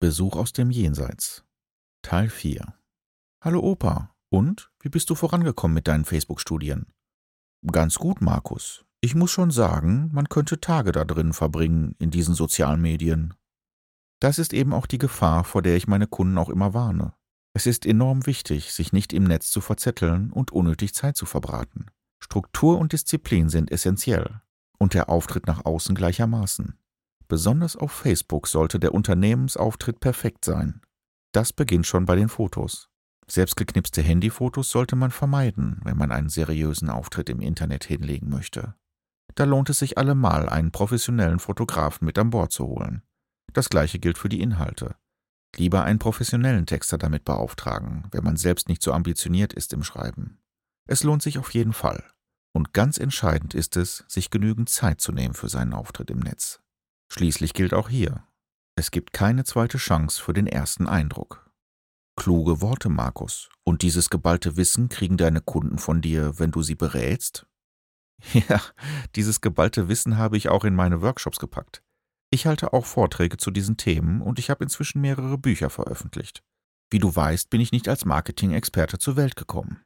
Besuch aus dem Jenseits. Teil 4. Hallo Opa, und wie bist du vorangekommen mit deinen Facebook-Studien? Ganz gut, Markus. Ich muss schon sagen, man könnte Tage da drin verbringen, in diesen sozialen Medien. Das ist eben auch die Gefahr, vor der ich meine Kunden auch immer warne. Es ist enorm wichtig, sich nicht im Netz zu verzetteln und unnötig Zeit zu verbraten. Struktur und Disziplin sind essentiell und der Auftritt nach außen gleichermaßen. Besonders auf Facebook sollte der Unternehmensauftritt perfekt sein. Das beginnt schon bei den Fotos. Selbstgeknipste Handyfotos sollte man vermeiden, wenn man einen seriösen Auftritt im Internet hinlegen möchte. Da lohnt es sich allemal, einen professionellen Fotografen mit an Bord zu holen. Das gleiche gilt für die Inhalte. Lieber einen professionellen Texter damit beauftragen, wenn man selbst nicht so ambitioniert ist im Schreiben. Es lohnt sich auf jeden Fall. Und ganz entscheidend ist es, sich genügend Zeit zu nehmen für seinen Auftritt im Netz. Schließlich gilt auch hier: Es gibt keine zweite Chance für den ersten Eindruck. Kluge Worte, Markus. Und dieses geballte Wissen kriegen deine Kunden von dir, wenn du sie berätst? Ja, dieses geballte Wissen habe ich auch in meine Workshops gepackt. Ich halte auch Vorträge zu diesen Themen und ich habe inzwischen mehrere Bücher veröffentlicht. Wie du weißt, bin ich nicht als Marketing-Experte zur Welt gekommen.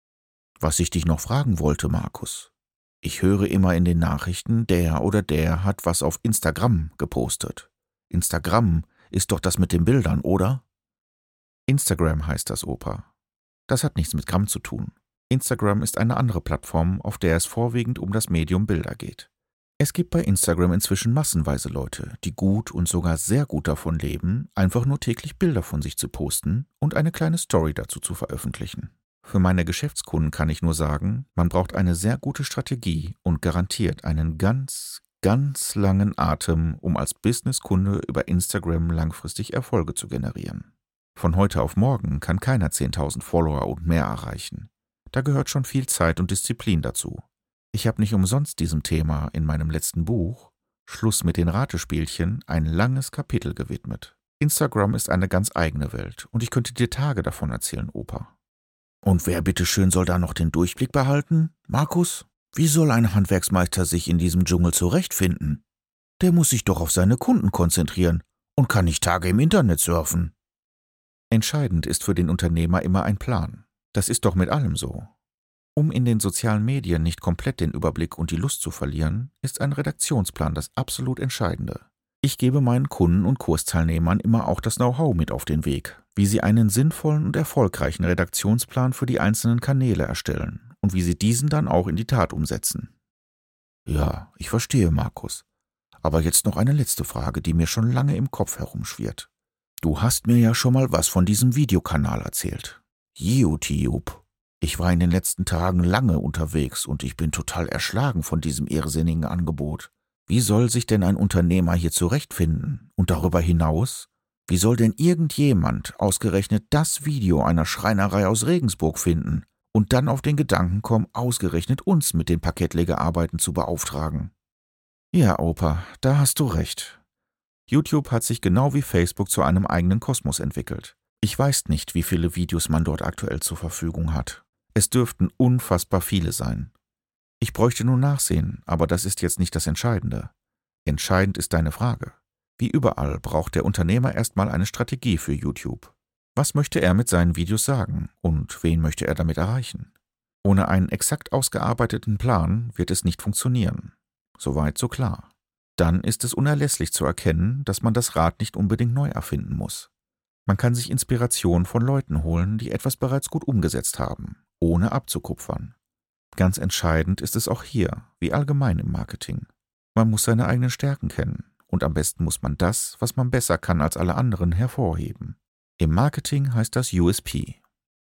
Was ich dich noch fragen wollte, Markus. Ich höre immer in den Nachrichten, der oder der hat was auf Instagram gepostet. Instagram ist doch das mit den Bildern, oder? Instagram heißt das, Opa. Das hat nichts mit Gramm zu tun. Instagram ist eine andere Plattform, auf der es vorwiegend um das Medium Bilder geht. Es gibt bei Instagram inzwischen massenweise Leute, die gut und sogar sehr gut davon leben, einfach nur täglich Bilder von sich zu posten und eine kleine Story dazu zu veröffentlichen. Für meine Geschäftskunden kann ich nur sagen, man braucht eine sehr gute Strategie und garantiert einen ganz langen Atem, um als Businesskunde über Instagram langfristig Erfolge zu generieren. Von heute auf morgen kann keiner 10.000 Follower und mehr erreichen. Da gehört schon viel Zeit und Disziplin dazu. Ich habe nicht umsonst diesem Thema in meinem letzten Buch Schluss mit den Ratespielchen ein langes Kapitel gewidmet. Instagram ist eine ganz eigene Welt und ich könnte dir Tage davon erzählen, Opa. Und wer bitteschön soll da noch den Durchblick behalten, Markus? Wie soll ein Handwerksmeister sich in diesem Dschungel zurechtfinden? Der muss sich doch auf seine Kunden konzentrieren und kann nicht Tage im Internet surfen. Entscheidend ist für den Unternehmer immer ein Plan. Das ist doch mit allem so. Um in den sozialen Medien nicht komplett den Überblick und die Lust zu verlieren, ist ein Redaktionsplan das absolut Entscheidende. Ich gebe meinen Kunden und Kursteilnehmern immer auch das Know-how mit auf den Weg, wie sie einen sinnvollen und erfolgreichen Redaktionsplan für die einzelnen Kanäle erstellen und wie sie diesen dann auch in die Tat umsetzen. Ja, ich verstehe, Markus. Aber jetzt noch eine letzte Frage, die mir schon lange im Kopf herumschwirrt. Du hast mir ja schon mal was von diesem Videokanal erzählt. YouTube. Ich war in den letzten Tagen lange unterwegs und ich bin total erschlagen von diesem irrsinnigen Angebot. Wie soll sich denn ein Unternehmer hier zurechtfinden? Und darüber hinaus, wie soll denn irgendjemand ausgerechnet das Video einer Schreinerei aus Regensburg finden und dann auf den Gedanken kommen, ausgerechnet uns mit den Parkettlegerarbeiten zu beauftragen? Ja, Opa, da hast du recht. YouTube hat sich genau wie Facebook zu einem eigenen Kosmos entwickelt. Ich weiß nicht, wie viele Videos man dort aktuell zur Verfügung hat. Es dürften unfassbar viele sein. Ich bräuchte nur nachsehen, aber das ist jetzt nicht das Entscheidende. Entscheidend ist deine Frage. Wie überall braucht der Unternehmer erstmal eine Strategie für YouTube. Was möchte er mit seinen Videos sagen und wen möchte er damit erreichen? Ohne einen exakt ausgearbeiteten Plan wird es nicht funktionieren. Soweit, so klar. Dann ist es unerlässlich zu erkennen, dass man das Rad nicht unbedingt neu erfinden muss. Man kann sich Inspiration von Leuten holen, die etwas bereits gut umgesetzt haben, ohne abzukupfern. Ganz entscheidend ist es auch hier, wie allgemein im Marketing. Man muss seine eigenen Stärken kennen und am besten muss man das, was man besser kann als alle anderen, hervorheben. Im Marketing heißt das USP.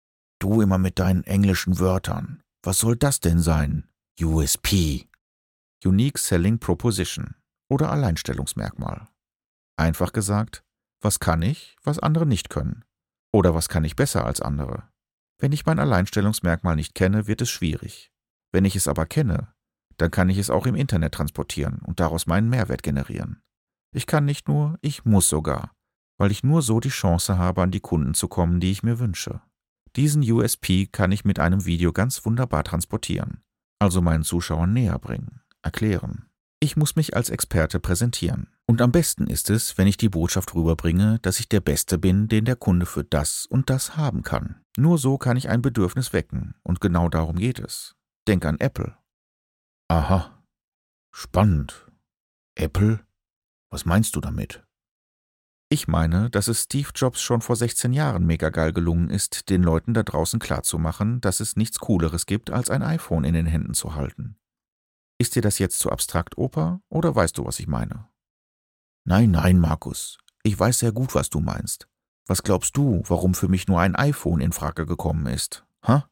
Du immer mit deinen englischen Wörtern. Was soll das denn sein? USP. Unique Selling Proposition oder Alleinstellungsmerkmal. Einfach gesagt, was kann ich, was andere nicht können? Oder was kann ich besser als andere? Wenn ich mein Alleinstellungsmerkmal nicht kenne, wird es schwierig. Wenn ich es aber kenne, dann kann ich es auch im Internet transportieren und daraus meinen Mehrwert generieren. Ich kann nicht nur, ich muss sogar, weil ich nur so die Chance habe, an die Kunden zu kommen, die ich mir wünsche. Diesen USP kann ich mit einem Video ganz wunderbar transportieren, also meinen Zuschauern näher bringen, erklären. Ich muss mich als Experte präsentieren Und am besten ist es, wenn ich die Botschaft rüberbringe, dass ich der Beste bin, den der Kunde für das und das haben kann. Nur so kann ich ein Bedürfnis wecken, und genau darum geht es. Denk an Apple. Aha, spannend. Apple? Was meinst du damit? Ich meine, dass es Steve Jobs schon vor 16 Jahren mega geil gelungen ist, den Leuten da draußen klarzumachen, dass es nichts Cooleres gibt, als ein iPhone in den Händen zu halten. Ist dir das jetzt zu abstrakt, Opa, oder weißt du, was ich meine? Nein, nein, Markus. Ich weiß sehr gut, was du meinst. Was glaubst du, warum für mich nur ein iPhone in Frage gekommen ist? Ha?